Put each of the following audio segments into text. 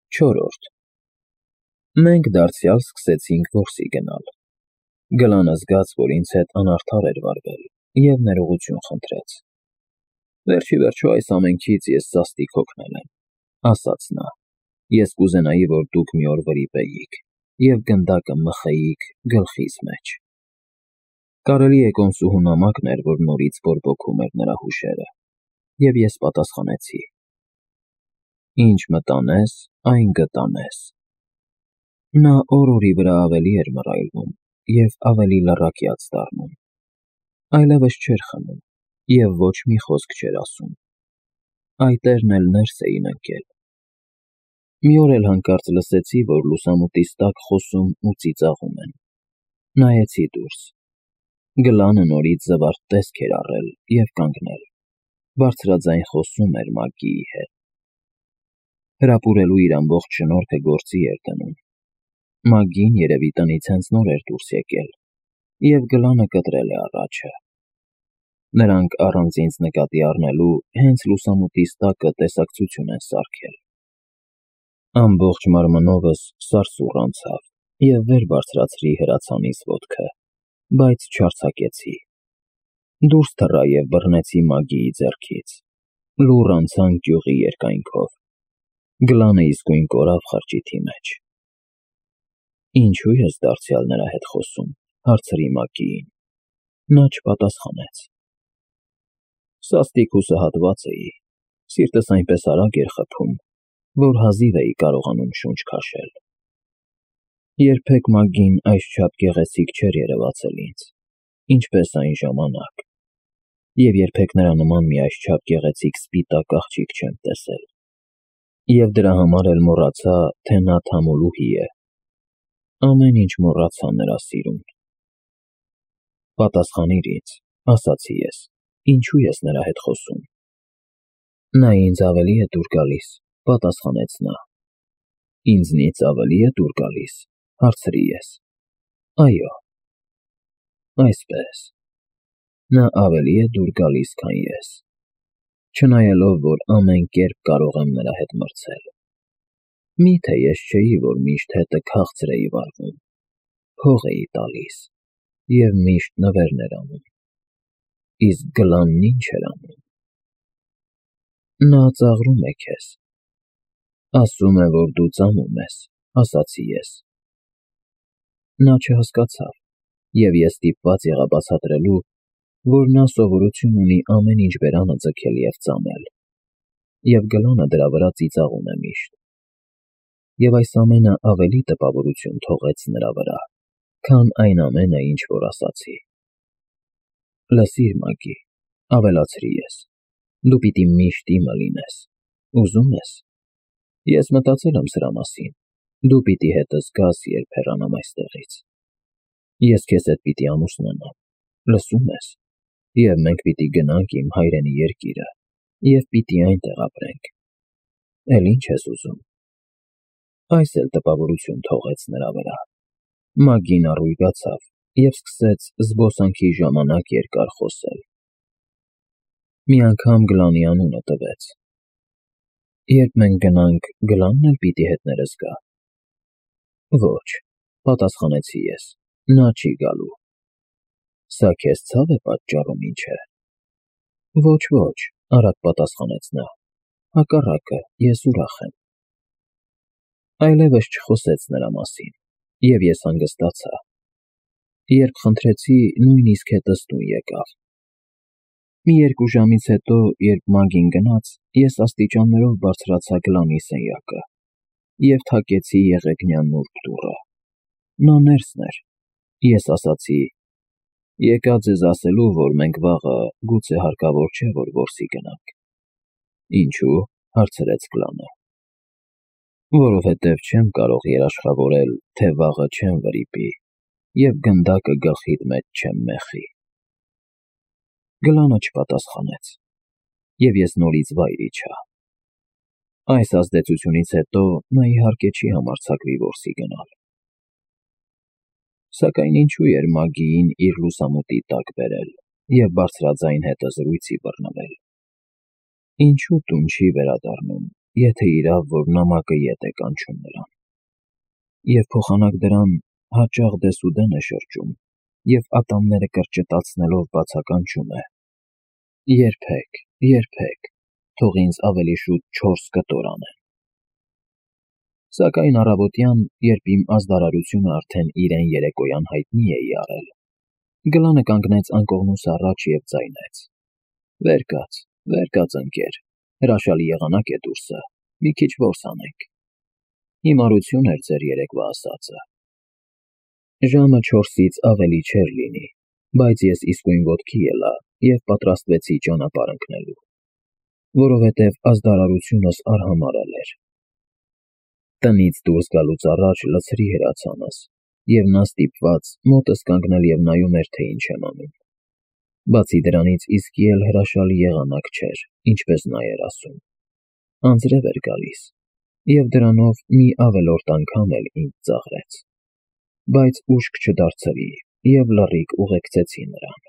Չորրորդ Մենք դարձյալ սկսեցինք որսի գնալ։ Գլանը զգաց, որ ինձ հետ անարդար էր վարվել, և ներողություն խնդրեց։ Վերջ ի վերջո այս ամենքից ես սաստիկ հոգնել եմ, ասաց նա։ Ես կուզենայի, որ դուք մի օր վրիպեիք և գնդակը մխեիք գլխիս մեջ։ Կարելի է կոնսուհու նամակն էր, որ նորից բորբոքում էր նրա հուշերը, և ես պատասխանեցի. Ինչ մտանես, այն գտանես։ Նա օր-օրի վրա ավելի էր մռայլվում և ավելի լռակյաց դառնում, այլևս չէր խմում և ոչ մի խոսք չէր ասում։ Այտերն էլ ներս էին ընկել։ Մի օր էլ հանկարծ լսեցի, որ լուսամուտից տակ խոսում ու ծիծաղում են։ Նայեցի դուրս։ Գլանը նորից զվարթ տեսք էր առել և կանգնել, բարձրաձայն խոսում էր Մագգիի հետ։ Հրապուրելու իր ամբողջ շնորհքը գործի էր դնում։ Մագգին երևի տնից հենց նոր էր դուրս եկել, և գլանը կտրել է առաջը։ Նրանք առանց ինձ նկատի առնելու հենց լուսամուտից տակը տեսակցություն են սարքել։ Ամբողջ մարմնովս սարսուռ անցավ և վեր բարձրացրի հրացանիս ոտքը, բայց չարձակեցի։ Դուրս թռա և բռնեցի Մագգիի ձեռքից։ Լուռ անցանք գյուղի երկայնքով։ Գլանը իսկույն կորավ խրճիթի մեջ։ Ինչու ես դարձյալ նրա հետ խոսում, հարցրի Մագգիին։ Նա չպատասխանեց։ Սաստիկ հուսահատված էի, սիրտս այնպես արագ էր խփում, որ հազիվ էի կարողանում շունչ քաշել։ Երբեք Մագգին այսչափ գեղեցիկ չէր երևացել ինձ, ինչպես այն ժամանակ, և երբեք նրա նման մի այսչափ գեղեցիկ սպիտակ աղջիկ չեմ տեսել։ Եվ դրա համար էլ մոռացա, թե նա Թամուլուհի է։ Ամեն ինչ մոռացա նրա սիրուն։ Պատասխանիր ինձ, ասացի ես, ինչու ես նրա հետ խոսում։ Նա ինձ ավելի է դուր գալիս, պատասխանեց նա։ Ինձնից ավելի է դուր գալիս, հարցրի ես։ Այո։ Այսպես։ Նա ավելի է դուր գալիս, քան ես, չնայելով, որ ամեն կերպ կարող եմ նրա հետ մրցել։ Մի՞թե ես չէի, որ միշտ հետը քաղցր էի վարվում, փող էի տալիս և միշտ նվերներ անում։ Իսկ գլանն ի՞նչ էր անում։ Նա ծաղրում է քեզ։ Ասում է, որ դու ծամում ես, ասացի ես։ Նա չհասկացավ, և ես ստիպված եղա բացատրելու, որ նա սովորություն ունի ամեն ինչ բերանը ձգել և ծամել, և գլանը դրա վրա ծիծաղում է միշտ։ Եվ այս ամենը ավելի տպավորություն թողեց նրա վրա, քան այն ամենը, ինչ որ ասացի։ Լսիր, Մագգի, ավելացրի ես, դու պիտի միշտ իմը լինես, ուզում ես։ Ես մտածել եմ սրա մասին, դու պիտի հետս գաս, երբ հեռանամ այստեղից։ Ես քեզ հետ պիտի ամուսնանամ, լսում ես, և մենք պիտի գնանք իմ հայրենի երկիրը, և պիտի այնտեղ ապրենք։ Էլ ի՞նչ ես ուզում։ Այս էլ տպավորություն թողեց նրա վրա։ Մագգին առույգացավ և սկսեց զբոսանքի ժամանակ երկար խոսել։ Մի անգամ Գլանի անունը տվեց։ Երբ մենք գնանք, Գլանն էլ պիտի հետներս գա։ Ոչ, պատասխանեցի ես, նա չի գալու։ Սա քեզ ցավ է պատճառում, ինչ է։ Ոչ, ոչ, արագ պատասխանեց նա, հակառակը, ես ուրախ եմ։ Այլևս չխոսեց նրա մասին, և ես հանգստացա։ Երբ խնդրեցի, նույնիսկ հետս տուն եկավ։ Մի 2 ժամից հետո, երբ Մագգին գնաց, ես աստիճաններով բարձրացա Գլանի սենյակը և թակեցի եղեգնյան նուրբ դուռը։ Նա ներսն էր։ Ես ասացի. եկա ձեզ ասելու, որ մենք վաղը գուցե հարկավոր չէ, որ որսի գնանք։ Ինչու՞, հարցրեց Գլանը։ Որովհետև չեմ կարող երաշխավորել, թե վաղը չեմ վրիպի, և գնդակը գլխիդ մեջ չեմ մեխի։ Գլանը չպատասխանեց, և ես նորից վայր իջա։ Այս ազդեցությունից հետո նա իհարկե չի համարձակվի որսի գնալ։ Սակայն ինչու էր Մագգիին իր լուսամուտի տակ բերել և բարձրաձայն հետզրույցի բռնվել։ Ինչու տուն չի վերադառնում եթե իրավ, որ նամակը ետ է կանչում նրան։ Եվ փոխանակ դրան հաճախ դեսուդեն է շրջում և ատամները կրճտացնելով բացականչում է. երբեք, երբեք, թող ինձ ավելի շուտ 4 կտոր անեն։ Սակայն առավոտյան, երբ իմ ազդարարությունը արդեն իրեն երեկոյան հայտնի էի արել, Գլանը կանգնեց անկողնուս առաջ և ձայնեց. «Վեր կաց, ընկեր, հրաշալի եղանակ է դուրսը, մի քիչ որս անենք»։ Հիմարություն էր ձեր երեկվա ասածը։ Ժամը 4-ից ավելի չէր լինի, բայց ես իսկույն ոտքի ելա և պատրաստվեցի ճանապարհ ընկնելու, որովհետև ազդարարությունս արհամարհել էր։ Տնից դուրս գալուց առաջ լցրի հրացանս, և նա ստիպված մոտս կանգնել և նայում էր, թե ինչ եմ անում։ Բացի դրանից իսկի էլ հրաշալի եղանակ չէր, ինչպես նա էր ասում։ Անձրև էր գալիս, և դրանով մի ավելորդ անգամ էլ ինձ ծաղրեց։ Բայց ուշք չդարձրի և լռիկ ուղեկցեցի նրան։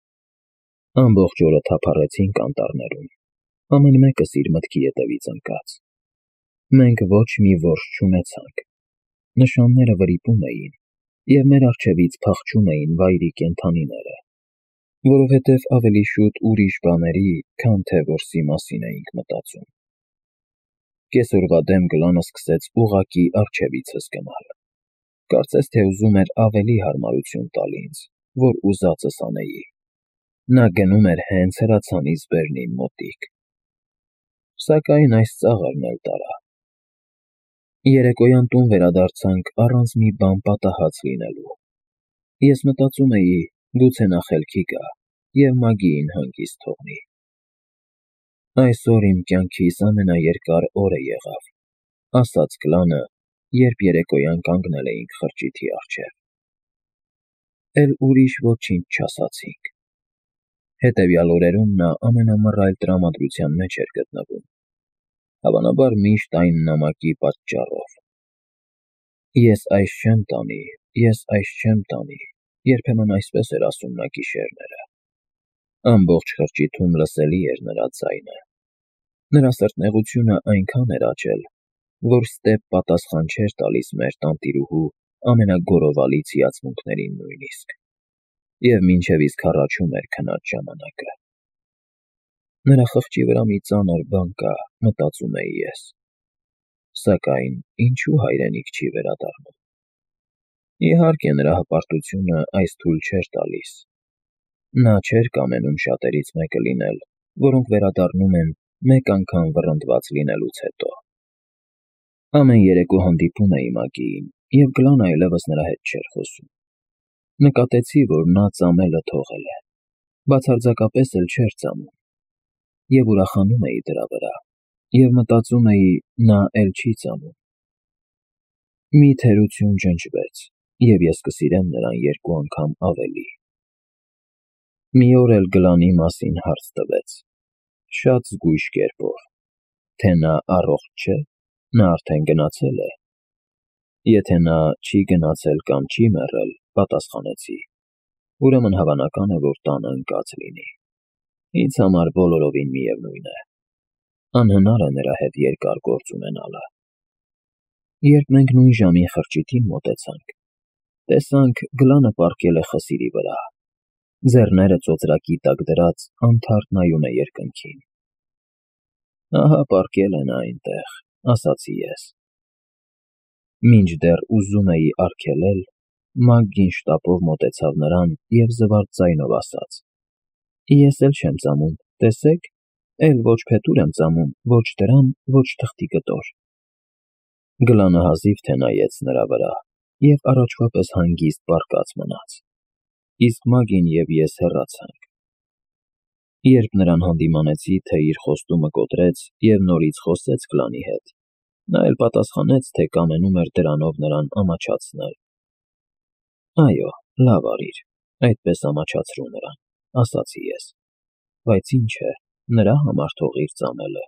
Ամբողջ օրը թափառեցինք անտառներում, ամեն մեկս իր մտքի ետևից ընկած։ Մենք ոչ մի որս չունեցանք։ Նշանները վրիպում էին, և մեր առջևից փախչում էին վայրի կենդանիները, որովհետև ավելի շուտ ուրիշ բաների, քան թե որսի մասին էինք մտածում։ Կեսօրվա դեմ Գլանը սկսեց ուղղակի առջևիցս գնալ։ Կարծես թե ուզում էր ավելի հարմարություն տալ ինձ, որ ուզածս անեի։ Նա գնում էր հենց հրացանից բերնին մոտիկ։ Սակայն այս ծաղրն էլ տարա։ Երեկոյան տուն վերադարձանք առանց մի բան պատահած լինելու։ Ես մտածում էի, գուցե նա խելքի գա և Մագիին հանգիստ թողնի։ «Այսօր իմ կյանքիս ամենաերկար օրը եղավ», ասաց Գլանը, երբ երեկոյան կանգնել էինք խրճիթի առջև։ Էլ ուրիշ ոչինչ չասացինք։ Հետևյալ օրերում նա ամենամռայլ տրամադրության մեջ էր գտնվում, հավանաբար միշտ այն նամակի պատճառով։ «Ես այս չեմ տանի, ես այս չեմ տանի», երբեմն այսպես էր ասում նա գիշերները։ Ամբողջ խրճիթում լսելի էր նրա ձայնը։ Նրա սրտնեղությունը այնքան էր աճել, որ ստեպ պատասխան չէր տալիս մեր տանտիրուհու ամենագորովալից հիացմունքներին նույնիսկ, և մինչև իսկ հառաչում էր քնած ժամանակը։ Նրա խղճի վրա մի ծանր բան կա, մտածում էի ես։ Սակայն ինչու հայրենիք չի վերադառնում։ Իհարկե, նրա հպարտությունը այս թույլ չէր տալիս։ Նա չէր կամենում շատերից մեկը լինել, որոնք վերադառնում են մեկ անգամ վռնդված լինելուց հետո։ Ամեն երեկո հանդիպում էի Մագիին, և Գլան այլևս նրա հետ չէր խոսում։ Նկատեցի, որ նա ծամելը թողել է, բացարձակապես էլ չէր ծամում, և ուրախանում էի դրա վրա, և մտածում էի, նա էլ չի ծամում։ Մի թերություն ջնջվեց, և ես կսիրեմ նրան 2 անգամ ավելի։ Մի օր էլ Գլանի մասին հարց տվեց, շատ զգույշ կերպով, թե նա առողջ չէ, նա արդեն գնացել է։ Եթե նա չի գնացել կամ չի մեռել, պատասխանեցի, ուրեմն հավանական է, որ տանը ընկած լինի։ Ինձ համար բոլորովին միևնույն է։ Անհնար է նրա հետ երկար գործ ունենալը։ Երբ մենք նույն ժամին խրճիթին մոտեցանք, տեսանք Գլանը պառկել է խսիրի վրա, ձեռները ծոծրակի տակ դրած անթարթ նայում է երկնքին։ Ահա պառկել է նա այնտեղ, ասացի ես։ Մինչդեռ ուզում էի արգելել, Մագգին շտապով մոտեցավ նրան և զվարթ ձայնով ասաց. «Ես էլ չեմ ծամում, տեսեք, էլ ոչ փետուր եմ ծամում, ոչ դրամ, ոչ թղթի կտոր»։ Գլանը հազիվ թե նայեց նրա վրա և առաջվա պես հանգիստ պառկած մնաց, իսկ Մագին և ես հեռացանք։ Երբ նրան հանդիմանեցի, թե իր խոստումը կոտրեց և նորից խոսեց Գլանի հետ, նա էլ պատասխանեց, թե կամենում էր դրանով նրան ամաչացնել։ «Այո, լավ արիր, այդպես ամաչացրու նրան», ասացի ես, բայց ինչ է, նրա համար թողիր ծամելը։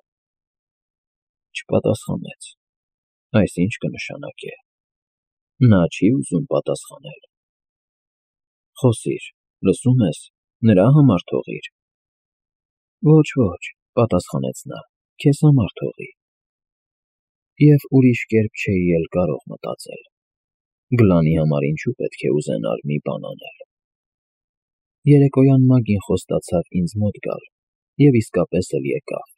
Չպատասխանեց։ Այս ինչ կնշանակե։ Նա չի ուզում պատասխանել։ Խոսիր, լսում ես, նրա համար թողիր։ Ոչ, պատասխանեց նա, քեզ համար թողի։ Եվ ուրիշ կերպ չէի էլ կարող մտածել. Գլանի համար ինչու պետք է ուզենալ մի բան անել։ Երեկոյան Մագին խոստացավ ինձ մոտ գալ, և իսկապես էլ եկավ։